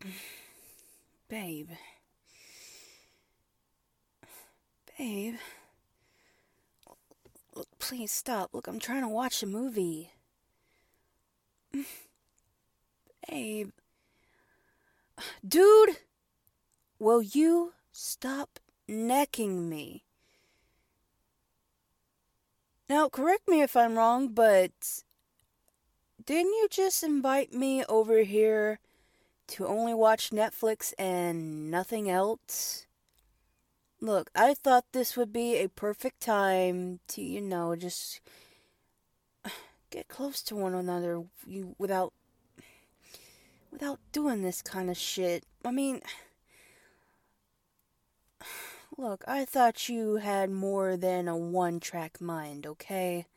Babe. Babe. Look, please stop. Look, I'm trying to watch a movie. Babe. Dude! Will you stop necking me? Now, correct me if I'm wrong, but didn't you just invite me over here to only watch Netflix and nothing else? Look, I thought this would be a perfect time to, just get close to one another without doing this kind of shit. I mean, look, I thought you had more than a one-track mind, okay?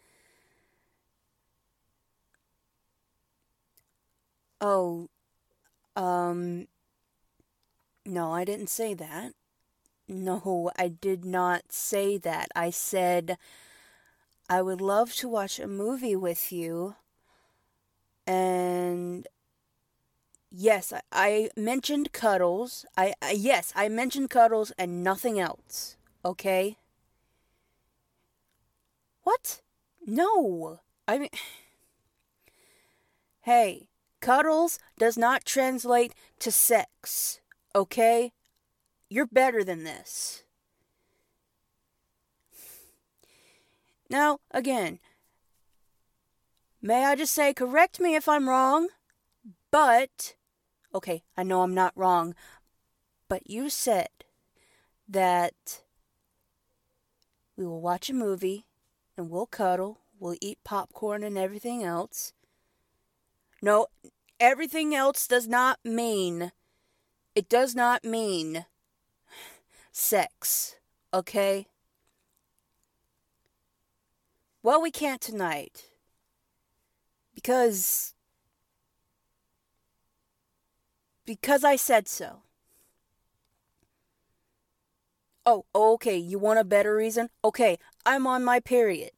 Oh, no, I didn't say that. No, I did not say that. I said I would love to watch a movie with you. And yes, I mentioned cuddles. Yes, I mentioned cuddles and nothing else. Okay? What? No. I mean, hey, cuddles does not translate to sex. Okay? You're better than this. Now, again, may I just say, correct me if I'm wrong, but, okay, I know I'm not wrong, but you said that we will watch a movie and we'll cuddle, we'll eat popcorn and everything else. No, everything else does not mean, it does not mean sex, okay? Well, we can't tonight. Because I said so. Oh, okay, you want a better reason? Okay, I'm on my period.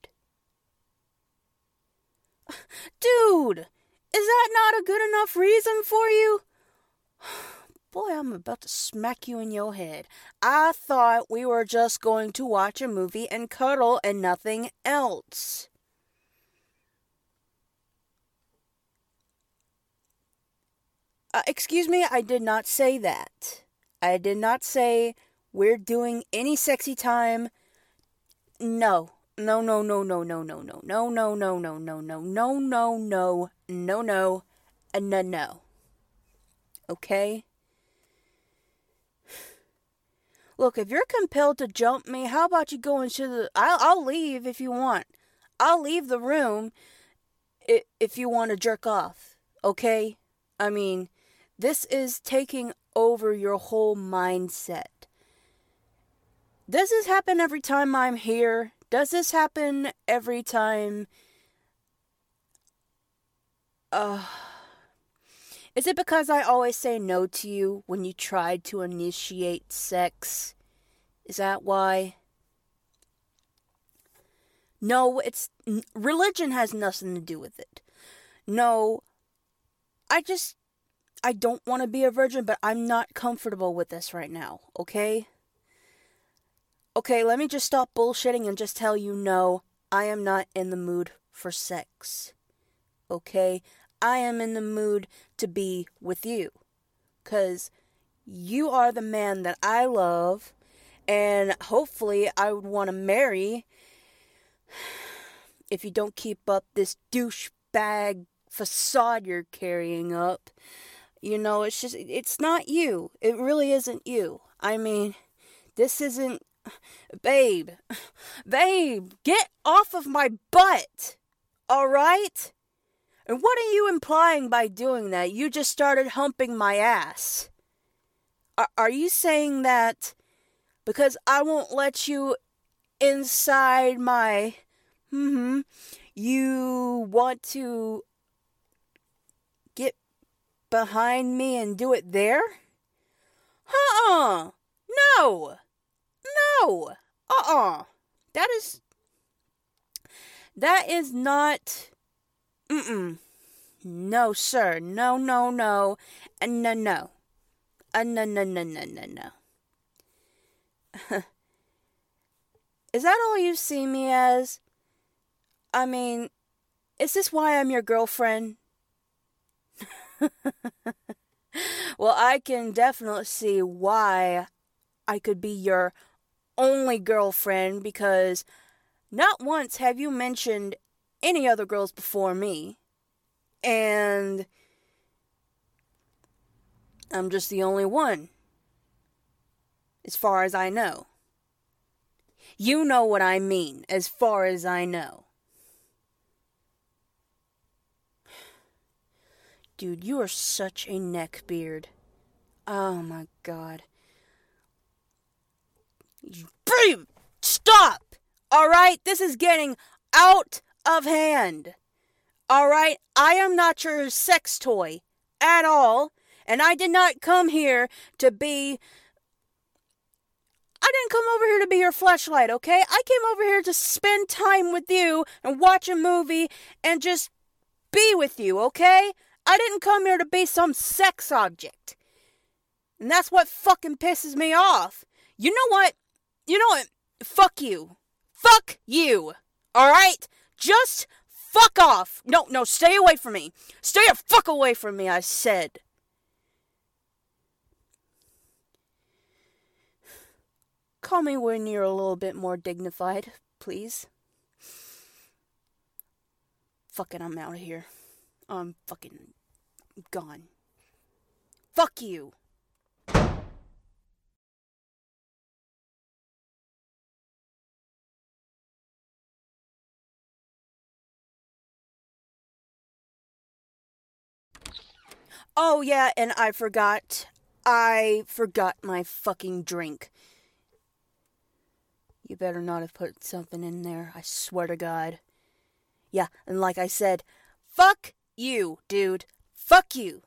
Dude, is that not a good enough reason for you? Boy, I'm about to smack you in your head. I thought we were just going to watch a movie and cuddle and nothing else. Excuse me, I did not say that. I did not say we're doing any sexy time. No. No, no, no, no, no, no, no, no, no, no, no, no, no, no, no, no, no, no, and no, no. Okay? Look, if you're compelled to jump me, how about you go into the... I'll leave if you want. I'll leave the room if you want to jerk off. Okay? I mean, this is taking over your whole mindset. Does this happen every time I'm here? Does this happen every time... Is it because I always say no to you when you try to initiate sex? Is that why? No, it's... Religion has nothing to do with it. No, I don't want to be a virgin, but I'm not comfortable with this right now, okay? Okay, let me just stop bullshitting and just tell you no, I am not in the mood for sex. Okay? I am in the mood to be with you. 'Cause you are the man that I love, and hopefully I would want to marry if you don't keep up this douchebag facade you're carrying up. You know, it's not you. It really isn't you. I mean, this isn't... Babe, get off of my butt, alright? And what are you implying by doing that? You just started humping my ass. Are you saying that because I won't let you inside my... you want to get behind me and do it there? No! No! That is not... No, sir. No, no, no. And no, no. No, no, no, no, no, no. Is that all you see me as? I mean, is this why I'm your girlfriend? Well, I can definitely see why I could be your only girlfriend, because not once have you mentioned any other girls before me. And I'm just the only one, as far as I know. You know what I mean, as far as I know. Dude, you are such a neckbeard. Oh my god. Breathe! Stop! Alright? This is getting out of hand. Alright? I am not your sex toy at all. And I did not come here to be... I didn't come over here to be your fleshlight, okay? I came over here to spend time with you and watch a movie and just be with you, okay? I didn't come here to be some sex object. And that's what fucking pisses me off. You know what? Fuck you. Fuck you. Alright? Just fuck off. No, stay away from me. Stay the fuck away from me, I said. Call me when you're a little bit more dignified, please. Fucking, I'm out of here. I'm fucking gone. Fuck you. Oh yeah, and I forgot my fucking drink. You better not have put something in there, I swear to God. Yeah, and like I said, fuck you, dude. Fuck you.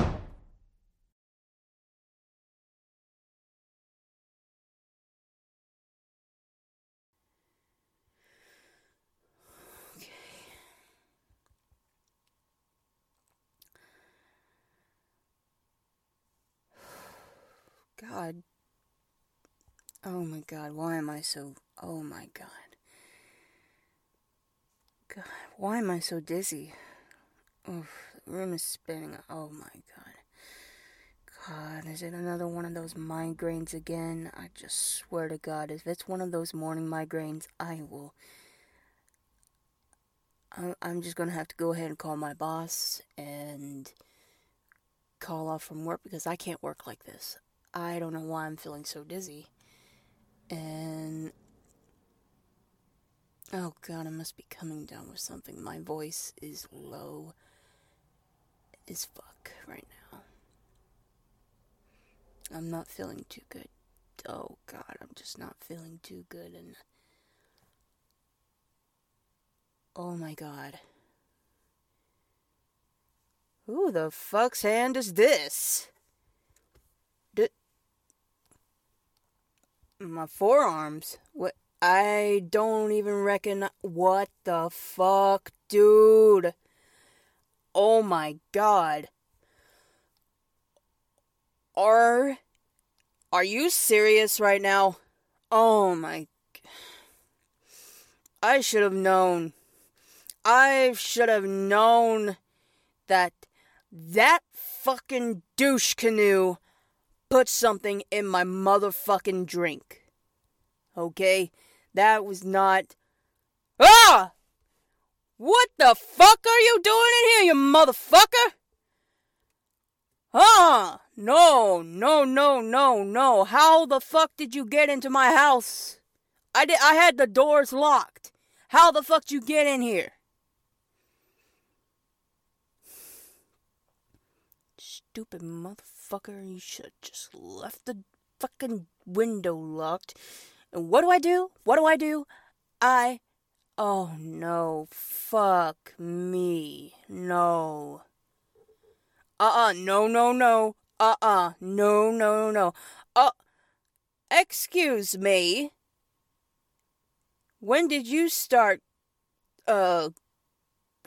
Okay. God. Oh my God, why am I so... Oh my God. God, why am I so dizzy? Oof, the room is spinning. Oh my God. God, is it another one of those migraines again? I just swear to God, if it's one of those morning migraines, I'm just gonna have to go ahead and call my boss and call off from work, because I can't work like this. I don't know why I'm feeling so dizzy. And... oh God, I must be coming down with something. My voice is low as fuck right now. I'm not feeling too good. Oh God, I'm just not feeling too good. And oh my God. Who the fuck's hand is this? My forearms? What? I don't even reckon. What the fuck, dude? Oh my God. Are you serious right now? Oh my... I should have known. I should have known that fucking douche canoe put something in my motherfucking drink. Okay? That was not... Ah! What the fuck are you doing in here, you motherfucker? No. How the fuck did you get into my house? I had the doors locked. How the fuck did you get in here? Stupid motherfucker, you should have just left the fucking window locked. And what do? Oh no, fuck me. No. No. No. Excuse me. When did you start,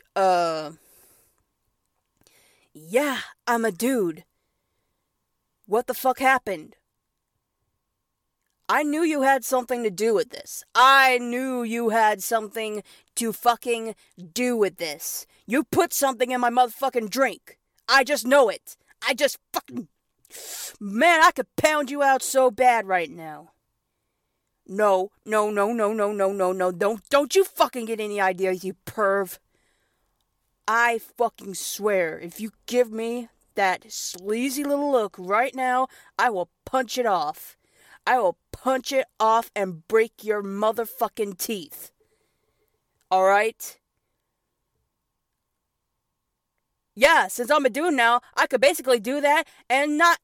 yeah, I'm a dude. What the fuck happened? I knew you had something to do with this. I knew you had something to fucking do with this. You put something in my motherfucking drink. I just know it. I just fucking... Man, I could pound you out so bad right now. No. Don't you fucking get any ideas, you perv. I fucking swear, if you give me that sleazy little look right now, I will punch it off. I will punch it off and break your motherfucking teeth. Alright? Yeah, since I'm a dude now, I could basically do that and not...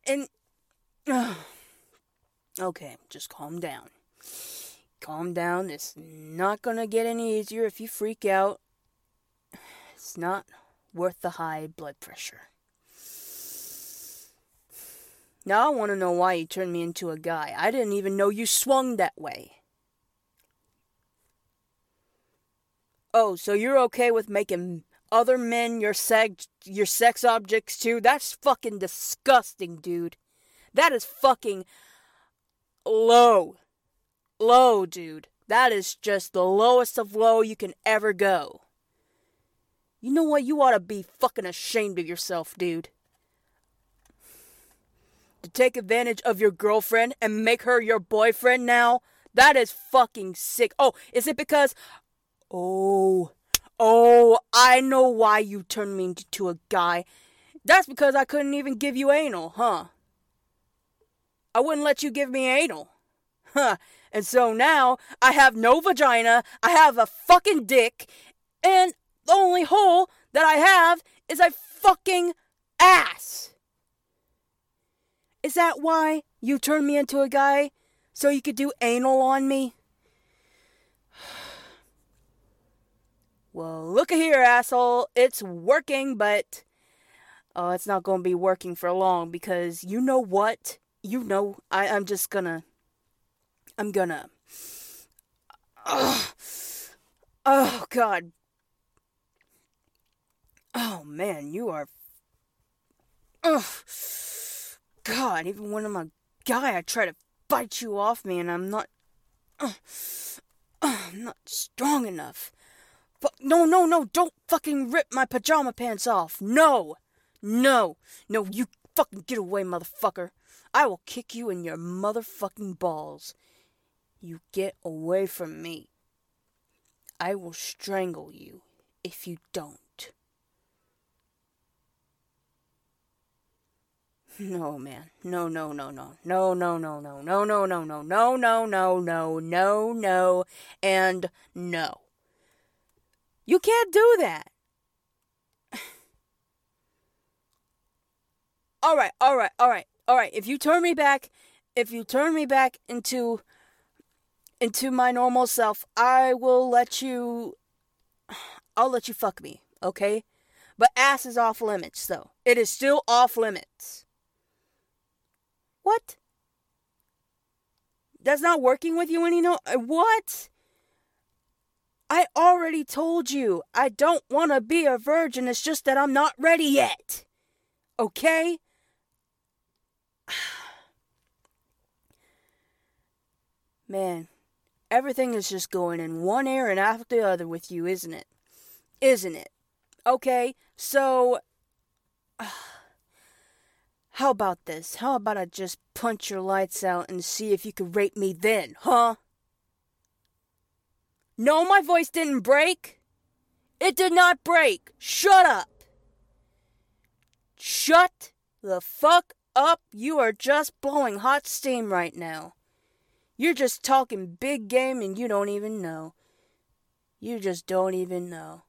Okay, just calm down. Calm down. It's not gonna get any easier if you freak out. It's not worth the high blood pressure. Now I want to know why you turned me into a guy. I didn't even know you swung that way. Oh, so you're okay with making other men your sex objects too? That's fucking disgusting, dude. That is fucking low. Low, dude. That is just the lowest of low you can ever go. You know what? You ought to be fucking ashamed of yourself, dude. To take advantage of your girlfriend and make her your boyfriend now? That is fucking sick. Oh, is it because... Oh, I know why you turned me into a guy. That's because I couldn't even give you anal, huh? I wouldn't let you give me anal. Huh. And so now, I have no vagina, I have a fucking dick, and the only hole that I have is a fucking ass. Is that why you turned me into a guy? So you could do anal on me? Well, look here, asshole. It's working, but... Oh, it's not going to be working for long, because you know what? You know, I'm gonna... Oh, God. Oh, man, you are... Ugh. God, even when I'm a guy, I try to bite you off me, and I'm not strong enough. But no, don't fucking rip my pajama pants off. No, you fucking get away, motherfucker. I will kick you in your motherfucking balls. You get away from me. I will strangle you if you don't. No, man. No, and no. You can't do that. Alright. If you turn me back into my normal self, I'll let you fuck me, okay? But ass is off limits, though. It is still off limits. What? That's not working with you anymore? What? I already told you. I don't want to be a virgin. It's just that I'm not ready yet. Okay? Man, everything is just going in one ear and after the other with you, isn't it? Isn't it? Okay, so... How about this? How about I just punch your lights out and see if you can rape me then, huh? No, my voice didn't break. It did not break. Shut up. Shut the fuck up. You are just blowing hot steam right now. You're just talking big game and you don't even know. You just don't even know.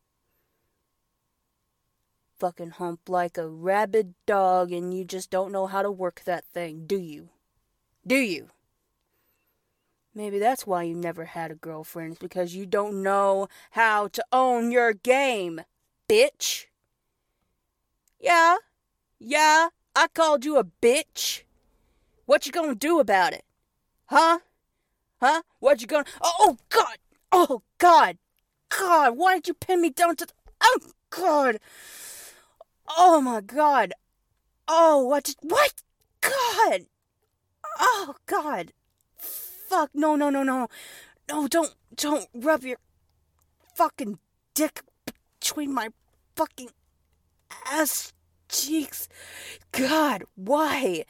Fucking hump like a rabid dog and you just don't know how to work that thing, do you? Do you? Maybe that's why you never had a girlfriend, because you don't know how to own your game, bitch. Yeah, I called you a bitch. What you gonna do about it? Huh? What you gonna... Oh, God, why did you pin me down to... Oh, God. Oh, my God. Oh, what? God! Oh, God! Fuck, no, no, no, no. No, don't rub your fucking dick between my fucking ass cheeks. God, why?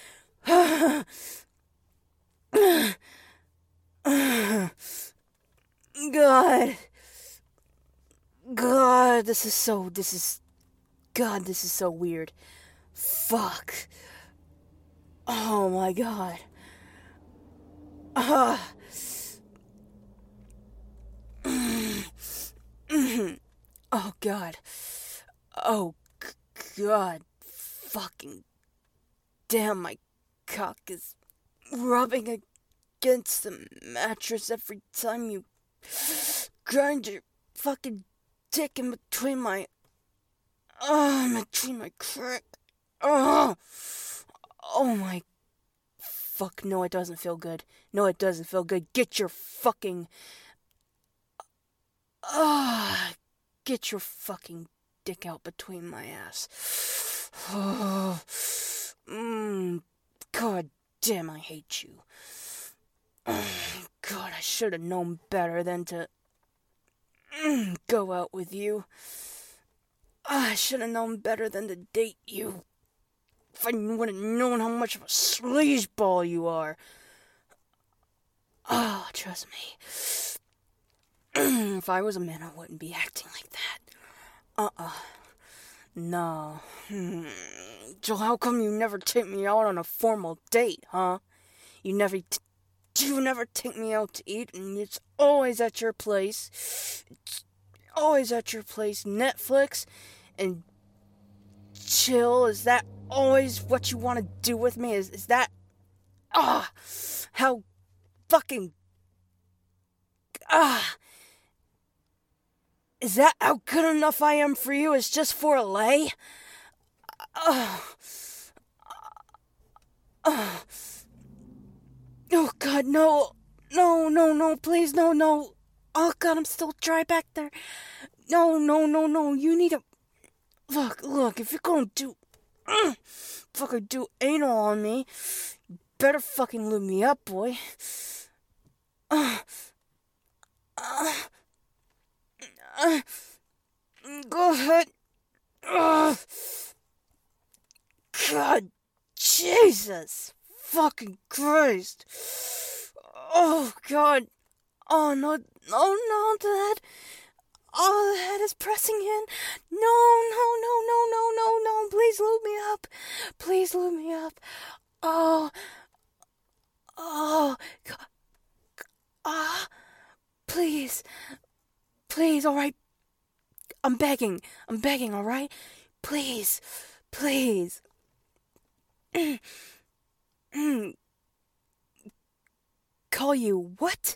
God. God, this is so weird. Fuck. Oh my God. Oh God. Oh God. Fucking damn, my cock is rubbing against the mattress every time you grind your fucking dick in between my crack. Oh my fuck, no, it doesn't feel good. No, it doesn't feel good. Get your fucking dick out between my ass. God damn, I hate you. God, I should have known better than to go out with you. I should have known better than to date you. If I would have known how much of a sleazeball you are. Oh, trust me. If I was a man, I wouldn't be acting like that. No. So how come you never take me out on a formal date, huh? You never take me out to eat, and it's always at your place. It's always at your place. Netflix and chill. Is that always what you want to do with me? Is that... how fucking... Is that how good enough I am for you? It's just for a lay? Oh God, no. No, please, no. Oh God, I'm still dry back there. No. You need to... Look, if you're gonna do... fucking do anal on me, you better fucking lube me up, boy. Go ahead. God, Jesus fucking Christ. Oh God. Oh no, Dad. Oh, the head is pressing in. No. Please lube me up. Please lube me up. Oh, God. Please, all right. I'm begging, all right? Please. Call you what?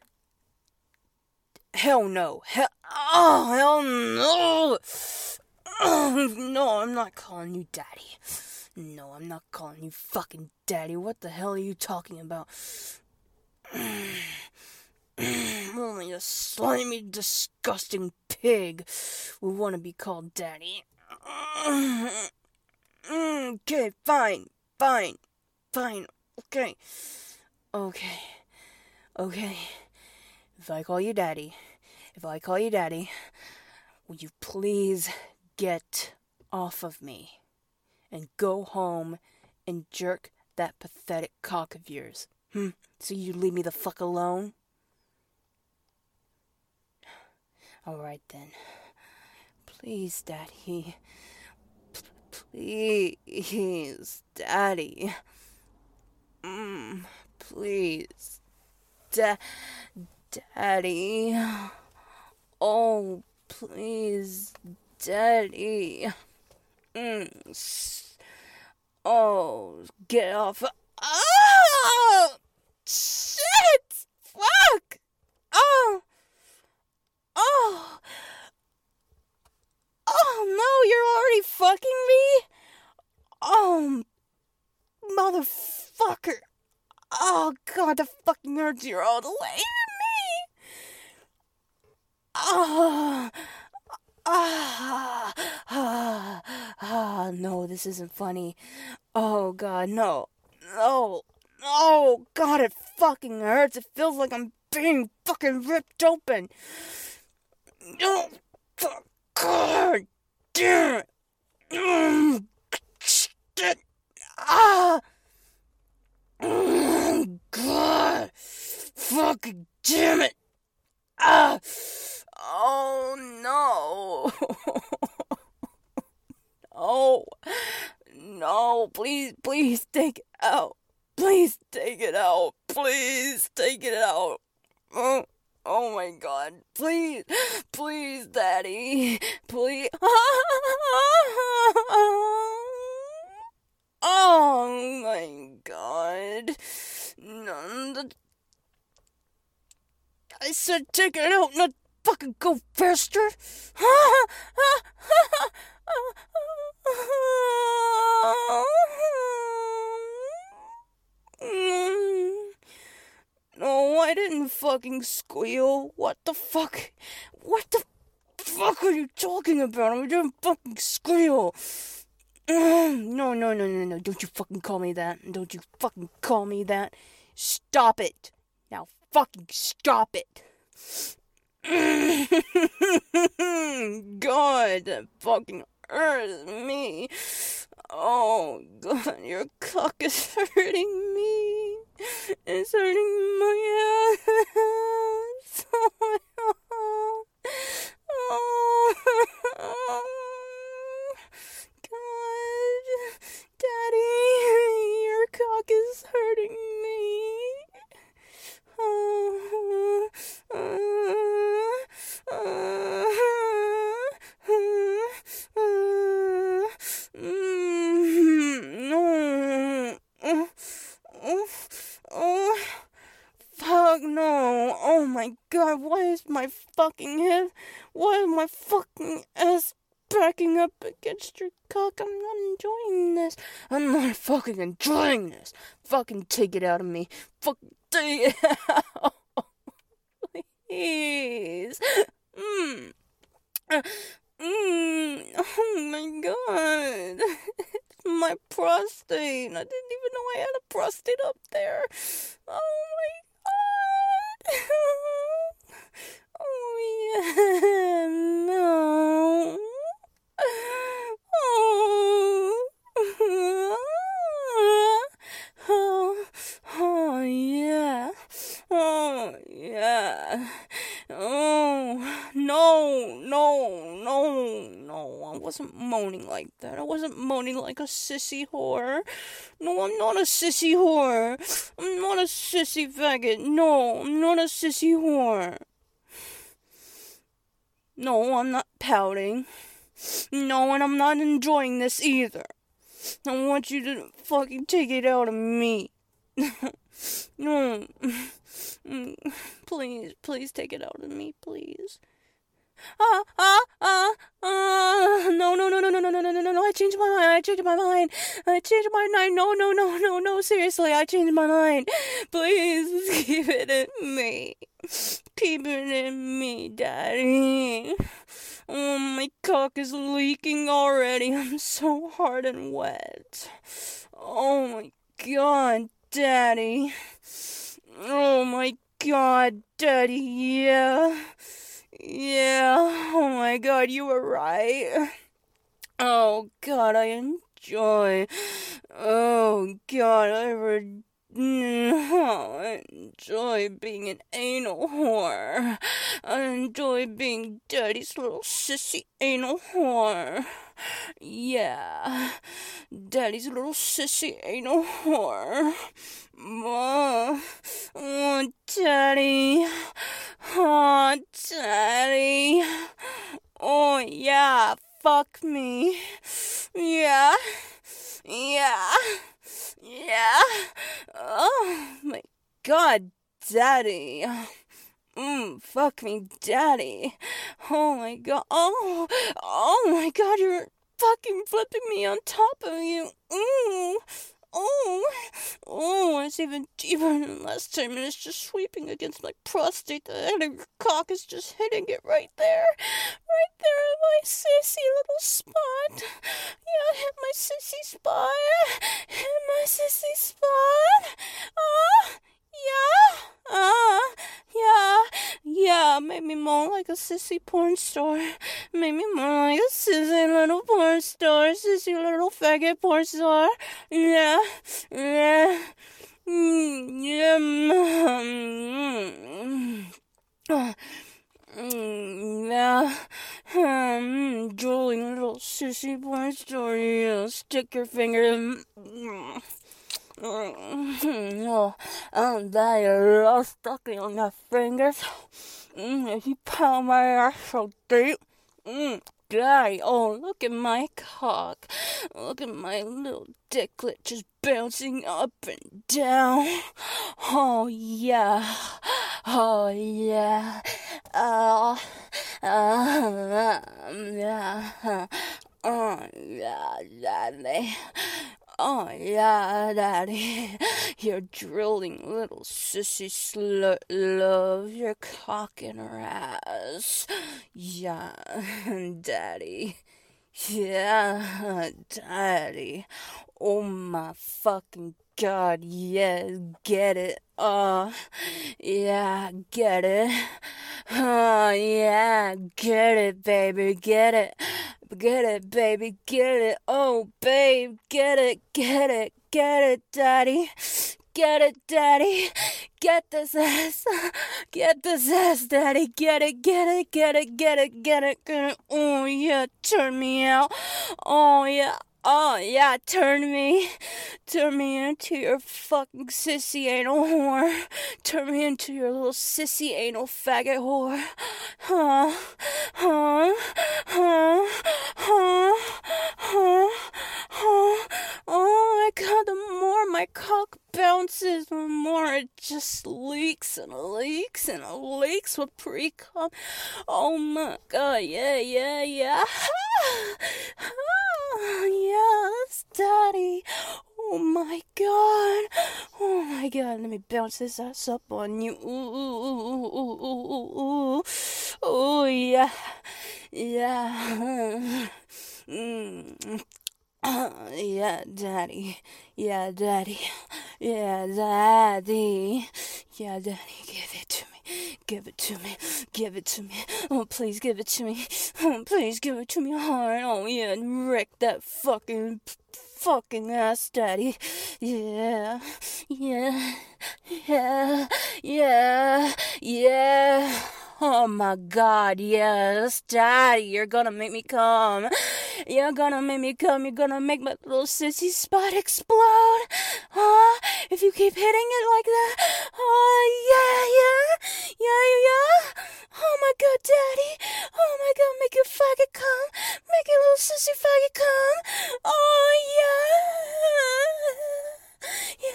Hell no. Hell no. No, I'm not calling you Daddy. No, I'm not calling you fucking Daddy. What the hell are you talking about? Only a slimy, disgusting pig would want to be called Daddy. Okay, fine. Okay. If I call you Daddy, would you please get off of me and go home and jerk that pathetic cock of yours? So you leave me the fuck alone? Alright then. Please, Daddy. Please, Daddy. Please. Daddy. Oh, please, Daddy. Oh, get off. Oh! Shit! Fuck! Oh! Oh no, you're already fucking me? Oh, motherfucker. Oh God, the fucking nerves, you're all the way in me. No, this isn't funny. Oh, God, no. No. Oh, God, it fucking hurts. It feels like I'm being fucking ripped open. Oh, God damn it. Shit. Ah. God. Fucking damn it. Ah. Oh, no. Oh. No, please take it out. Please take it out. Please take it out. Oh my God. Please, Daddy. Please. Oh my God. No, I said take it out, not fucking go faster. No, I didn't fucking squeal. What the fuck? What the fuck are you talking about? I didn't fucking squeal. No. Don't you fucking call me that. Don't you fucking call me that. Stop it. Now fucking stop it. God, that fucking hurts me. Oh, God, your cock is hurting me. It's hurting my ass. Oh, my God. Oh, God. Daddy, your cock is hurting me. Oh, no. Fuck no. Oh my God, why is my fucking ass backing up against your cock? I'm not enjoying this. I'm not fucking enjoying this. Fucking take it out of me. Fucking take it out. Please. Oh my God. It's my prostate. I didn't even know I had a prostate up there. Oh my God. Oh yeah. No. Oh yeah. Oh yeah. Oh no. I wasn't moaning like that. I wasn't moaning like a sissy whore. No, I'm not a sissy whore. I'm not a sissy faggot. No, I'm not a sissy whore. No, I'm not pouting. No, and I'm not enjoying this either. I want you to fucking take it out of me. No. Please take it out of me, please. No, I changed my mind. No, seriously, I changed my mind. Please keep it in me. Keep it in me, Daddy. Oh, my cock is leaking already. I'm so hard and wet. Oh my God, Daddy. Oh my God, Daddy, yeah. Oh my God, you were right. Oh God, I enjoy. Oh God, I enjoy being an anal whore. I enjoy being Daddy's little sissy anal whore. Yeah, Daddy's little sissy anal whore. Oh, Daddy. Oh, Daddy. Oh, yeah, fuck me. Yeah. Oh, my God, Daddy. Fuck me, Daddy. Oh, my God. Oh, my God, you're fucking flipping me on top of you. Oh it's even deeper than last time, and it's just sweeping against my prostate. The head of your cock is just hitting it right there. Right there in my sissy little spot. Yeah, hit my sissy spot. Hit my sissy spot. Yeah, made me moan like a sissy porn star. Made me moan like a sissy little porn star. Sissy little faggot porn star. Yeah. Yeah. Yeah. Yeah. Drooling little sissy porn star. Yeah. Stick your finger in. Oh, that you're all stuck on my fingers. If you pound my ass so deep. Daddy, oh, look at my cock. Look at my little dicklet just bouncing up and down. Oh, yeah. Oh, yeah. Yeah. Oh, yeah, Daddy. Oh, yeah, Daddy. Your drilling little sissy slut loves your cock in her ass. Yeah, Daddy. Yeah, Daddy. Oh my fucking God, yeah, get it. Yeah, get it. Yeah, get it, baby, get it. Get it, baby, get it. Oh, babe, get it, Daddy. Get it, Daddy. Get this ass. Get this ass, Daddy. Get it. Oh, yeah, turn me out. Oh, yeah, turn me into your fucking sissy anal whore. Turn me into your little sissy anal faggot whore. Oh my God, the more my cock bounces, the more it just leaks and leaks with pre-cum. Oh my God, yeah. Yes, Daddy. Oh my God, let me bounce this ass up on you. Ooh. Oh, yeah. Yeah, Daddy. Yeah, Daddy. Give it to me. Oh, please give it to me. Hard. Oh, yeah, and wreck that fucking ass, Daddy. Yeah. Oh my God, yes, Daddy, you're gonna make me come. You're gonna make me come. You're gonna make my little sissy spot explode. If you keep hitting it like that. Yeah. Oh my God, Daddy. Oh my God, make your faggot come. Make your little sissy faggot come. Oh yeah.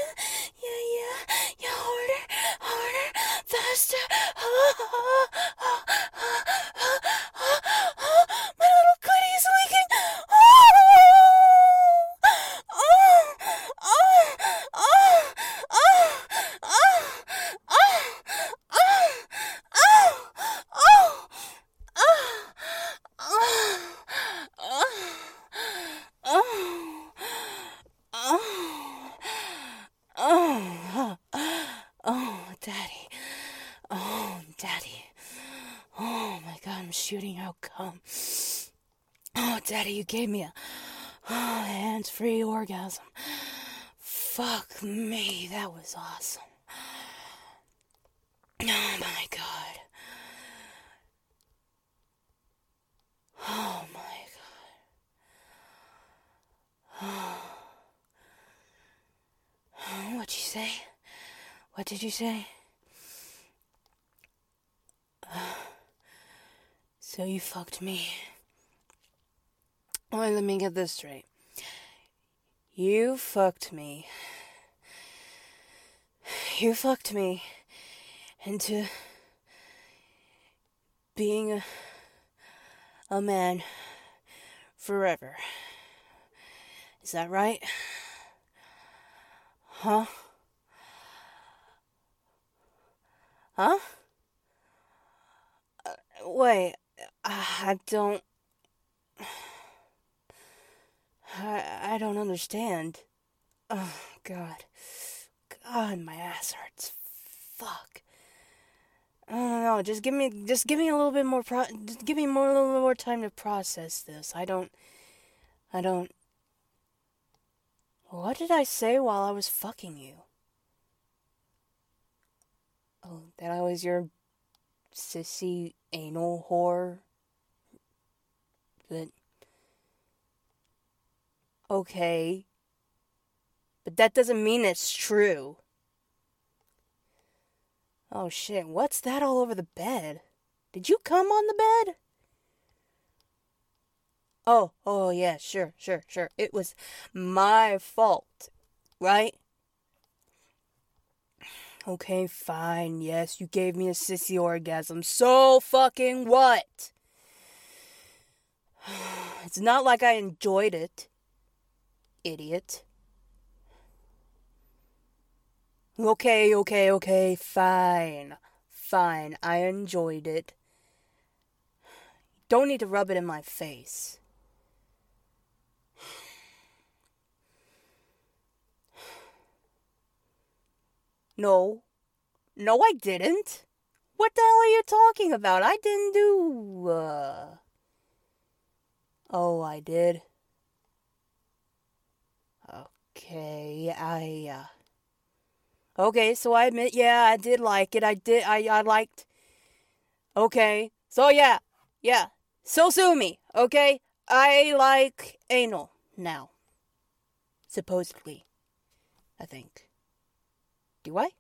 Yeah, harder, faster. My little goodie is leaking. Daddy. Oh my God, I'm shooting out cum. Oh, Daddy, you gave me a hands-free orgasm. Fuck me, that was awesome. Oh my God. Oh my God. What'd you say? What did you say? So you fucked me. Wait, let me get this straight. You fucked me. You fucked me into being a man forever. Is that right? Huh? Huh? Wait, I don't. I don't understand. Oh, God. God, my ass hurts. Fuck. I don't know. Just give me a little bit more. Just give me a little bit more time to process this. I don't. What did I say while I was fucking you? Oh, that I was your sissy anal whore. But okay, but that doesn't mean it's true. Oh shit! What's that all over the bed? Did you come on the bed? Oh yeah, sure. It was my fault, right? Okay, fine. Yes, you gave me a sissy orgasm. So fucking what? It's not like I enjoyed it, idiot. Okay, fine. Fine, I enjoyed it. Don't need to rub it in my face. No. No, I didn't. What the hell are you talking about? I didn't do, Oh, I did. Okay, Okay, so I admit, yeah, I did like it. I liked... Okay, so yeah. So sue me, okay? I like anal now. Supposedly. I think. Do I?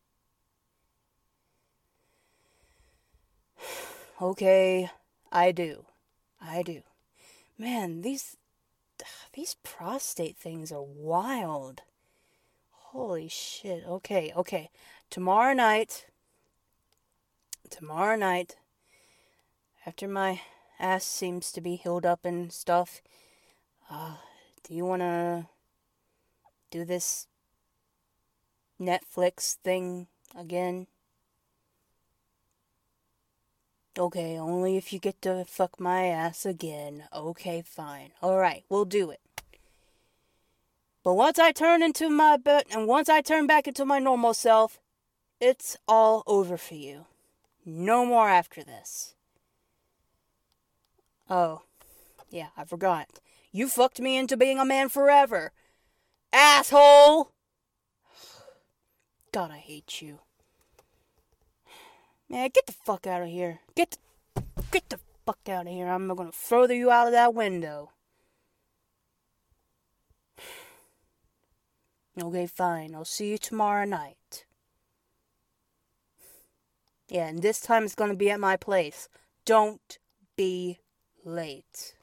Okay, I do. Man, these prostate things are wild. Holy shit. Okay. Tomorrow night, after my ass seems to be healed up and stuff, do you want to do this Netflix thing again? Okay, only if you get to fuck my ass again. Okay, fine. Alright, we'll do it. But once I turn back into my normal self, it's all over for you. No more after this. Oh, yeah, I forgot. You fucked me into being a man forever. Asshole! God, I hate you. Man, get the fuck out of here. Get the fuck out of here. I'm gonna throw you out of that window. Okay, fine. I'll see you tomorrow night. Yeah, and this time it's gonna be at my place. Don't be late.